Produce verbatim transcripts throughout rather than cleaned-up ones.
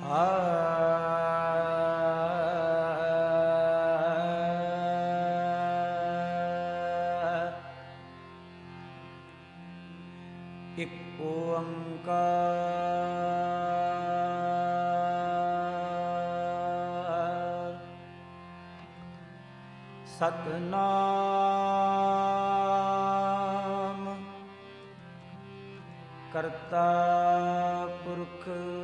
ਆ ਇਕ ਓੰਕਾਰ ਸਤਿਨਾਮ ਕਰਤਾ ਪੁਰਖ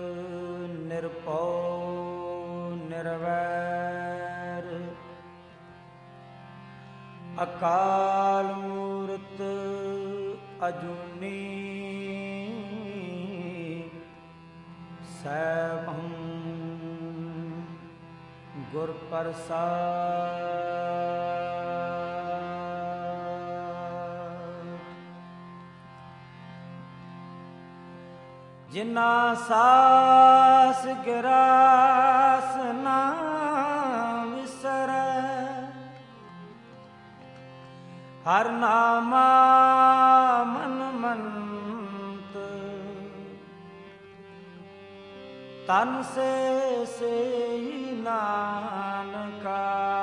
ਨਿਰਭਉ ਨਿਰਵੈਰ ਅਕਾਲ ਮੂਰਤ ਅਜੂਨੀ ਸੈਭੰ ਗੁਰ ਪ੍ਰਸਾਦਿ। ਜਿਨਾ ਸਾਸ ਗਿਰਾਸ ਨਾ ਵਿਸਰੈ ਹਰ ਨਾਮਾ ਮਨ ਮੰਤ ਤਨ ਸੇ ਸੇਈ ਨਾਨਕਾ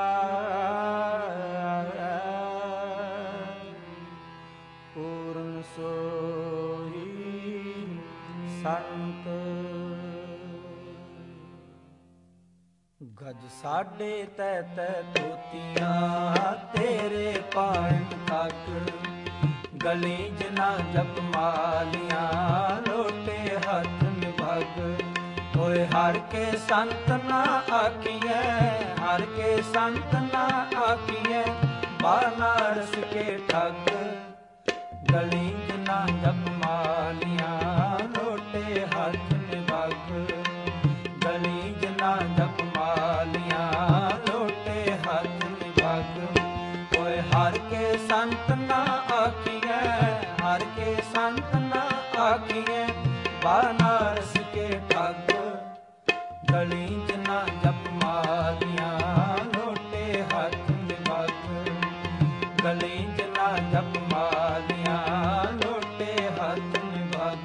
ਪੂਰਨ ਸੋਈ ਸੰਤ। ਗਜ ਸਾਢੇ ਤੈ ਤੈ ਤੋਤੀਆਂ ਤੇਰੇ ਪਾਣ ਤੱਕ ਗਲੀ ਜਨਾ ਜਪ ਮਾਲੀਆਂ ਲੋਟੇ ਹੱਥ ਨਿਭਗ ਹੋਏ ਹਰ ਕੇ ਸੰਤ ਨਾ ਆਖੀਐ ਹਰ ਕੇ ਸੰਤ ਨਾ ਆਖੀਐ ਬਾਨਾਰਸ ਕੇ ਠੱਗ ਗਲੀ ਜਨਾ ਜਪ ਮਾਲੀਆਂ ਲੋਟੇ ਹੱਥ ਨਿਭਗ ਗਲੀ ਜਨਾ ਜਪ ਮਾਲੀਆਂ ਲੋਟੇ ਹੱਥ ਨਿਭਗ ਹੋਏ ਹਰ ਕੇ ਸੰਤ ਨਾ ਆਖੀਐ ਹਰ ਕੇ ਸੰਤ ਨਾ ਆਖੀਐ ਬਾਨਾਰਸ ਕੇ ਠੱਗ ਗਲੀ ਜਨਾ ਜਪ ਮਾਲੀਆਂ ਲੋਟੇ ਹੱਥ ਨਿਭਗ ਗਲੀ ਜਨਾ ਜਪ ਮਾਲੀਆਂ ਲੋਟੇ ਹੱਥ ਨਿਭਗ।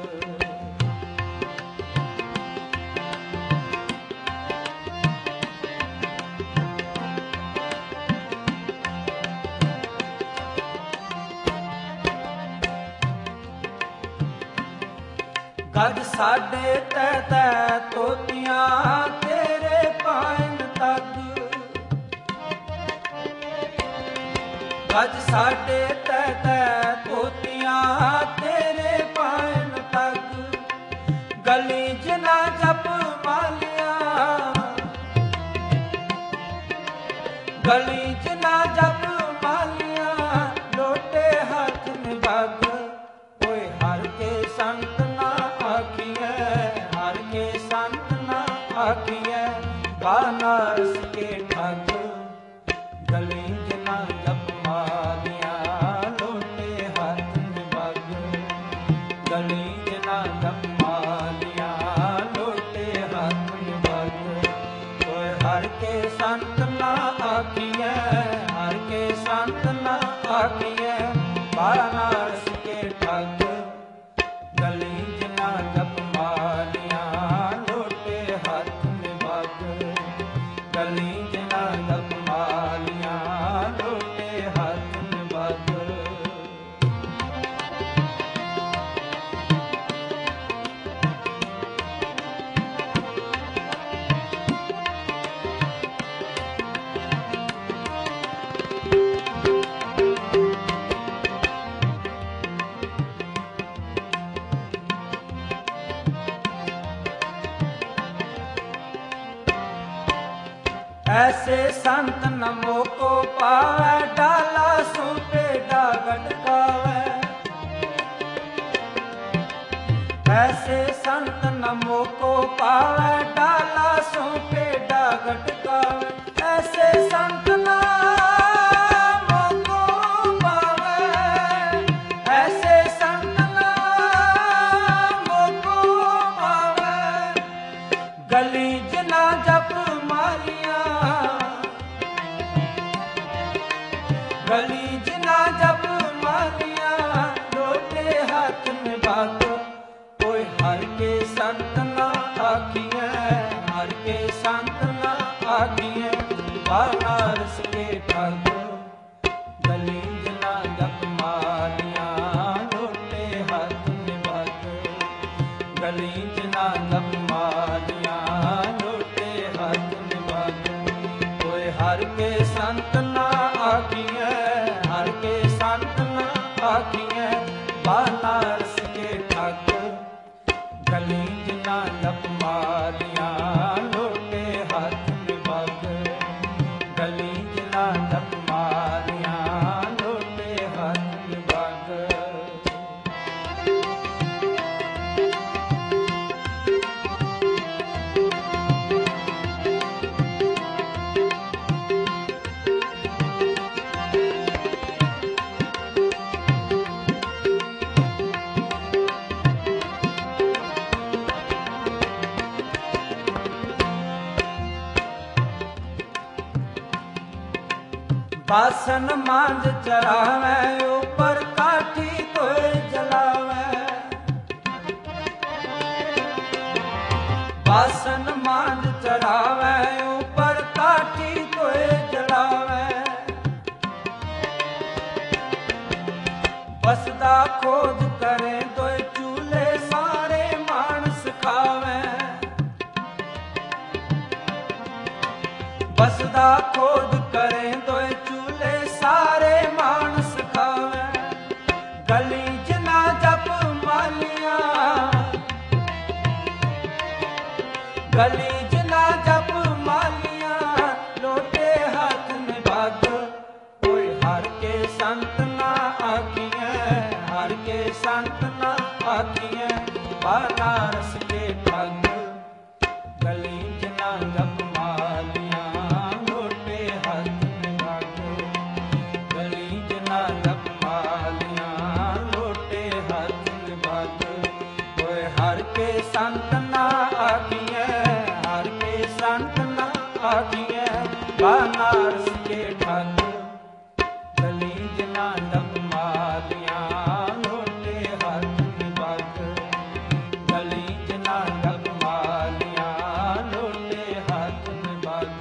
ਗਜ ਸਾਢੇ ਤੈ ਤੈ ਤੋਤੀਆਂ ਤੇਰੇ ਪਾਣ ਤੱਕ ਗਜ ਸਾਢੇ ਤੈ ਤੈ ਤੋਤੀਆਂ ਤੇਰੇ ਪਾਣ ਤੱਕ ਗਲੀ ਜਨਾ ਜਪ ਮਾਲੀਆਂ ਗਲੀ ਜਨਾ ਜਪ ਮਾਲੀਆਂ ਲੋਟੇ ਹੱਥ ਨਿਭਗ ਹੋਏ ਹਰ ਕੇ ਸੰਤ ਨਾ ਆਖੀਐ ਹਰ ਕੇ ਸੰਤ ਨਾ ਆਖੀਐ ਬਾਨਾਰਸ ਕੇ ਠੱਗ ਗਲੀ ਜਨਾ ਜਪ ਮਾਲੀਆਂ ਲੋਟੇ ਹੱਥ ਨਿਭਗ ਗਲੀ ਜਨਾ ਜਪ ਮਾਲੀਆਂ ਲੋਟੇ ਹੱਥ ਨਿਭਗ ਹੋਏ ਹਰ ਕੇ ਸੰਤ ਨਾ ਆਖੀਐ ਹਰ ਕੇ ਸੰਤ ਨਾ ਆਖੀਐ ਬਾਨਾਰਸ ਕੇ ਠੱਗ ਗਲੀ ਜਨਾ ਜਪ ਮਾਲੀਆਂ ਲੋਟੇ ਹੱਥ ਨਿਭਗ ਗਲੀ ਜਨਾ ਜਪ ਮਾਲੀਆਂ ਲੋਟੇ ਹੱਥ ਨਿਭਗ। ऐसे संत नमो को पावै डाला सूपे डागट कावै ऐसे संत नमो को पावै डाला सूपे डागट कावै ऐसे संत नामो को पावै ऐसे संत नामो को पावै गली जना जप मालिया गली जना जप मालिया लोटे हाथ में बात कोई हर के संत ना आखिए ਗਲੀ ਜਿਨਾ ਜਪ ਮਾਲੀਆਂ ਲੋਟੇ ਹੱਥ ਨਿਭਾਗ ਕੋਈ ਹਰ ਕੇ ਸੰਤ ਨਾ ਆਖੀਐ ਹਰ ਕੇ ਸੰਤ ਨਾ ਆਖੀਐ ਬਾਨਾਰਸ ਕੇ ਠੱਗ ਗਲੀ ਜਿਨਾ ਜਪ ਮਾਲੀਆਂ ਲੋਟੇ ਹੱਥ ਨਿਭਾਗ ਗਲੀ ਜਿਨਾ ਜਪ ਮਾਲੀਆਂ ਲੋਟੇ ਹੱਥ ਨਿਭਾਗ ਬਾਸਨ ਮਾਂਜ ਚਰਾਵੈ ਉਪਰ ਕਾਠੀ ਕੋਈ ਜਲਾਵੈ ਬਾਸਨ ਮਾਂਜ ਚਰਾਵੈ ਉਪਰ ਕਾਠੀ ਕੋਈ ਜਲਾਵੈ ਬਸਦਾ ਖੋਜ ਕਰੇ ਦੋਇ ਚੂਲੇ ਸਾਰੇ ਮਾਨਸ ਖਾਵੈ ਬਸਦਾ ਖੋਜ ਕਰੇ ਦੋਇ ਸਾਰੇ ਮਾਨਸ ਖਾਵੈ ਗਲੀ ਜਿਨਾ ਜਪ ਮਾਲੀਆਂ ਗਲੀ ਜਿਨਾ ਜਪ ਮਾਲੀਆਂ ਲੋਟੇ ਹੱਥ ਨਿਭਾਗ ਕੋਈ ਹਰ ਕੇ ਸੰਤ ਨਾ ਆਖੀਐ ਹਰ ਕੇ ਸੰਤ ਨਾ ਆਖੀਐ ਬਾਨਾਰਸ ਕੇ ਠੱਗ ਗਲੀ ਜਿਨਾ ਜਪ ਮਾਲੀਆਂ ਲੋਟੇ ਹੱਥ ਨਿਭਾਗ ਗਲੀ ਜਿਨਾ ਜਪ ਮਾਲੀਆਂ ਲੋਟੇ ਹੱਥ ਨਿਭਾਗ ਕੋਈ ਹਰ ਕੇ ਸੰਤ ਨਾ ਆਖੀਐ ਹਰ ਕੇ ਸੰਤ ਨਾ ਆਖੀਐ ਬਾਨਾਰਸ ਕੇ ਠੱਗ ਗਲੀ ਜਿਨਾ ਜਪ ਮਾਲੀਆਂ ਲੋਟੇ ਹੱਥ ਨਿਭਾਗ ਗਲੀ ਜਿਨਾ ਜਪ ਮਾਲੀਆਂ ਲੋਟੇ ਹੱਥ ਨਿਭਾਗ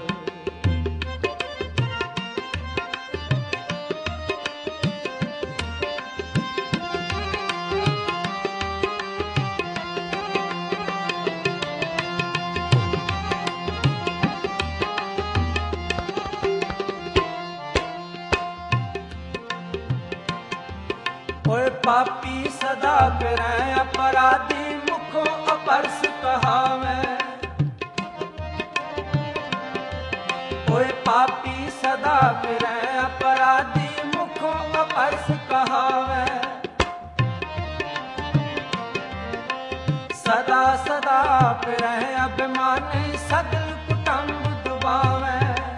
ਓਏ ਪਾਪੀ ਸਦਾ ਫਿਰੈ ਅਪਰਾਧੀ ਮੁਖੋਂ ਅਪਰਸ ਕਹਾਵੈ ਓਏ ਪਾਪੀ ਸਦਾ ਫਿਰੈ ਅਪਰਾਧੀ ਮੁਖੋਂ ਅਪਰਸ ਕਹਾਵੈ ਸਦਾ ਸਦਾ ਫਿਰੈ ਅਭਿਮਾਨੀ ਸਗਲ ਕੁਟੰਬ ਦੁਬਾਵੈ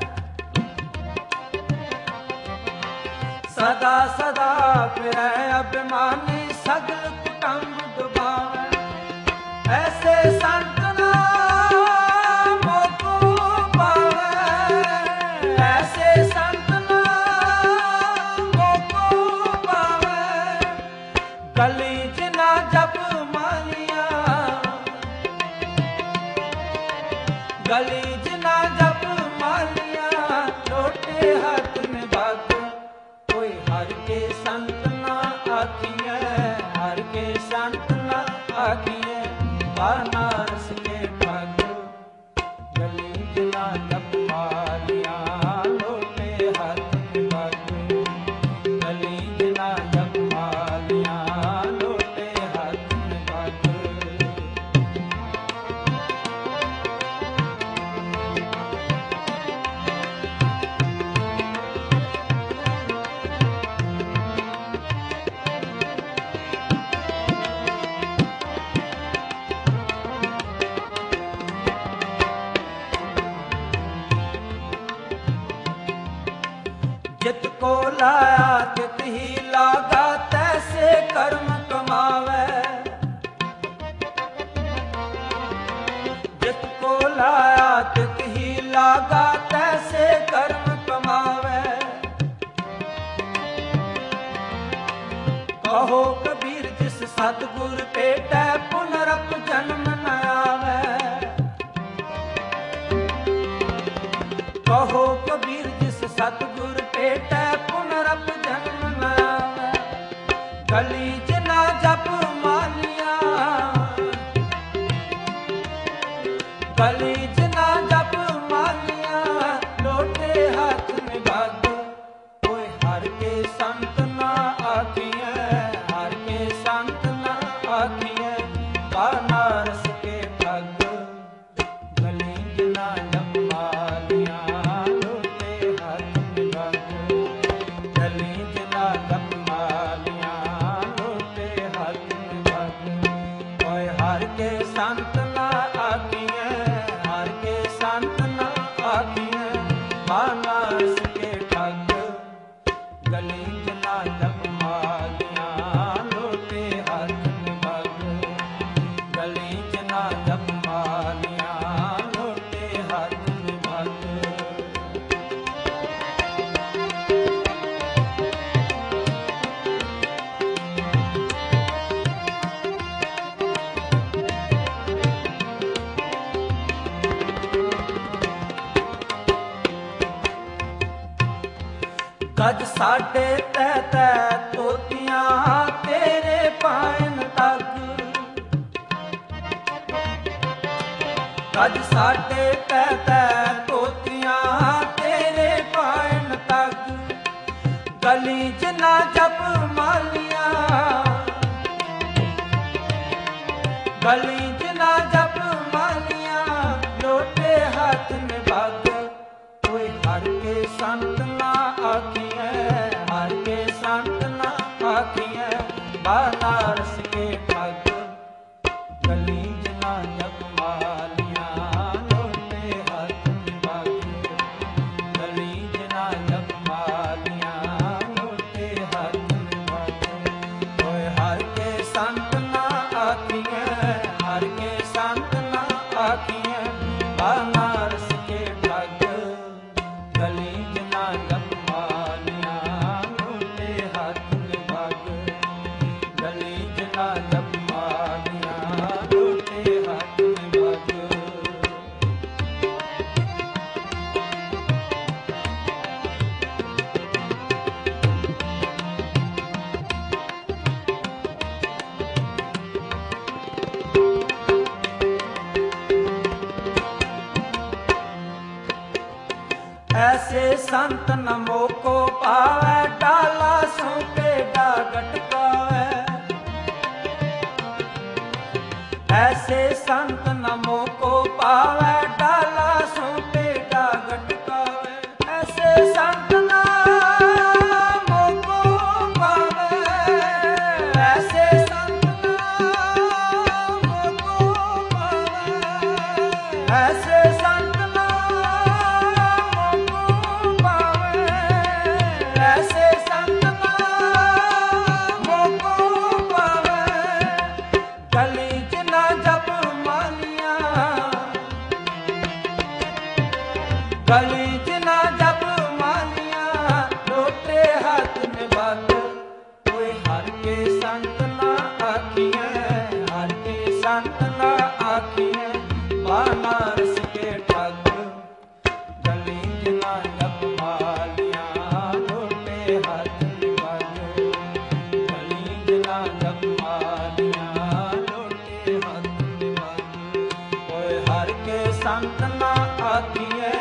ਸਦਾ ਸਦਾ ਫਿਰੈ ਅਭਿਮਾਨੀ ਸਗਲ ਕੁਟੰਬ ਦੁਬਾਵੈ ਐਸੇ ਸੰਤ ਨਾ ਮੋਕੋ ਪਾਵੈ ਐਸੇ ਸੰਤ ਨਾ ਮੋਕੋ ਪਾਵੈ ਗਲੀ ਜਿਨਾ ਜਪ ਮਾਲੀਆਂ ਗਲੀ ਜਿਨਾ ਜਪ ਮਾਲੀਆਂ ਲੋਟੇ ਹੱਥ ਨਿਭਾਗ ਕੋਈ ਹਰ ਕੇ ਸੰਤ ਨਾ ਆਖੀਐ ਹਰ ਕੇ ਸੰਤ ਨਾ ਆਖੀਐ ਬਾਨਾਰਸ ਕੇ ਠੱਗ ਗਲੀ ਜਿਨਾ ਜਪ ਮਾਲੀਆਂ ਲੋਟੇ ਹੱਥ ਨਿਭਾਗ ਗਲੀ ਜਿਨਾ ਜਪ ਮਾਲੀਆਂ ਲੋਟੇ ਹੱਥ ਨਿਭਾਗ ਜਿਤ ਕੋ ਲਾਇਆ ਤਿਤ ਹੀ ਲਾਗਾ ਤੈਸੇ ਕਰਮ ਕਮਾਵੈ ਜਿਤ ਕੋ ਲਾਇਆ ਤਿਤ ਹੀ ਲਾਗਾ ਤੈਸੇ ਕਰਮ ਕਮਾਵੈ ਕਹੋ ਕਬੀਰ ਜਿਸ ਸਤਿਗੁਰ ਭੇਟੈ ਪੁਨਰਪ ਜਨਮ ਨ ਆਵੈ ਕਹੋ ਕਬੀਰ ਜਿਸ ਸਤਿਗੁਰ ਭੇਟੈ ਪੁਨਰਪ ਜਨਮ ਨ ਆਵੈ ਗਲੀ ਜਿਨਾ ਜਪ ਮਾਲੀਆਂ ਗਲੀ ਚ ਨਾ ਜਪ ਮਾਲੀਆਂ, ਲੋਟੇ ਹੱਥ ਨਿਭਾਗ। ਓਏ ਹਰ ਕੇ ਸੰਤ ਨਾ ਆਖੀਐ, ਹਰ ਕੇ ਸੰਤ ਨਾ ਆਖੀਐ, ਬਾਨਾਰਸ ਕੇ ਠੱਗ। ਗਲੀ ਚ ਨਾ ਜਪ ਮਾਲੀਆਂ, ਲੋਟੇ ਹੱਥ ਨਿਭਾਗ। ਗਲੀ ਚ ਨਾ ਜਪ ਮਾਲੀਆਂ, ਲੋਟੇ ਹੱਥ ਨਿਭਾਗ। ਓਏ ਹਰ ਕੇ ਸੰਤ ਨਾ ਆਖੀਐ, ਹਰ ਕੇ ਸੰਤ ਨਾ ਆਖੀਐ, ਬਾਨਾਰਸ ਕੇ ਠੱਗ। ਗਲੀ ਚ ਨਾ ਜਪ ਮਾਲੀਆਂ, ਲੋਟੇ ਹੱਥ ਨਿਭਾਗ। ਗਲੀ ਚ ਨਾ ਜਪ ਮਾਲੀਆਂ, ਲੋਟੇ ਹੱਥ ਨਿਭਾਗ। ਗੱਜ ਸਾਡੇ ਤੈ ਤੈ ਤੋਤੀਆਂ, ਤੇਰੇ ਪਾਇਨ ਤੱਕ। ਗੱਜ ਸਾਡੇ ਤੈ ਤੈ ਤੋਤੀਆਂ, ਤੇਰੇ ਪਾਇਨ ਤੱਕ। ਗਲੀ ਚ ਨਾ ਜਪ ਮਾਲੀਆਂ, ਗਲੀ ਚ ਨਾ ਜਪ ਮਾਲੀਆਂ, ਲੋਟੇ ਹੱਥ ਨਿਭਾਗ। ਓਏ ਹਰ ਕੇ ਸੰਤ ਨਾ ਆਖੀਐ, ਹਰ ਕੇ ਸੰਤ ਨਾ ਆਖੀਐ, ਬਾਨਾਰਸ ਕੇ ਠੱਗ। ਗਲੀ ਚ ਨਾ ਜਪ ਮਾਲੀਆਂ, ਲੋਟੇ ਹੱਥ ਨਿਭਾਗ। ਗਲੀ ਚ ਨਾ ਜਪ ਮਾਲੀਆਂ, ਲੋਟੇ ਹੱਥ ਨਿਭਾਗ। ਓਏ ਹਰ ਕੇ ਸੰਤ ਨਾ ਆਖੀਐ, ਹਰ ਕੇ ਸੰਤ ਨਾ ਆਖੀਐ, ਬਾਨਾਰਸ ਕੇ ਠੱਗ। ਗਲੀ ਚ ਨਾ ਜਪ ਮਾਲੀਆਂ, ਲੋਟੇ ਹੱਥ ਨਿਭਾਗ। ਗਲੀ ਚ ਨਾ ਜਪ ਮਾਲੀਆਂ, ਲੋਟੇ ਹੱਥ ਨਿਭਾਗ। ਐਸੇ ਸੰਤ ਨ ਮੋਕੋ ਪਾਵੈ, ਡਾਲਾ ਸੌਂਪੇ ਡਾਗਟ ਪਾਵੈ। ਐਸੇ ਸੰਤ ਨ ਮੋਕੋ ਪਾਵੈ, ਡਾਲਾ ਸੌਂਪੇ ਡਾਗਟ ਪਾਵੈ। ਐਸੇ ਸੰਤ ਨ ਮੋਕੋ ਪਾਵੈ, ਐਸੇ ਸੰਤ ਨ ਮੋਕੋ ਪਾਵੈ। ਐਸੇ ਸੰਤ ਨ ਐਸੇ ਸੰਤ ਨਾ ਮੋਕੋ ਪਾਵੈ। ਗਲੀ ਚ ਨਾ ਜਪ ਮਾਲੀਆਂ, ਗਲੀ ਚ ਨਾ ਜਪ ਮਾਲੀਆਂ, ਲੋਟੇ ਹੱਥ ਨਿਭਾਗ। ਓਏ ਹਰ ਕੇ ਸੰਤ ਨਾ ਆਖੀਐ, ਹਰ ਕੇ ਸੰਤ ਨਾ ਆਖੀਐ, ਬਾਨਾਰਸ ਕੇ ਠੱਗ। ਗਲੀ ਚ ਨਾ ਜਪ ਮਾਲੀਆਂ, ਲੋਟੇ ਹੱਥ ਨਿਭਾਗ। ਗਲੀ ਚ ਨਾ ਜਪ ਮਾਲੀਆਂ, ਲੋਟੇ ਹੱਥ ਨਿਭਾਗ। ਓਏ ਹਰ ਕੇ ਸੰਤ ਨਾ ਆਖੀਐ,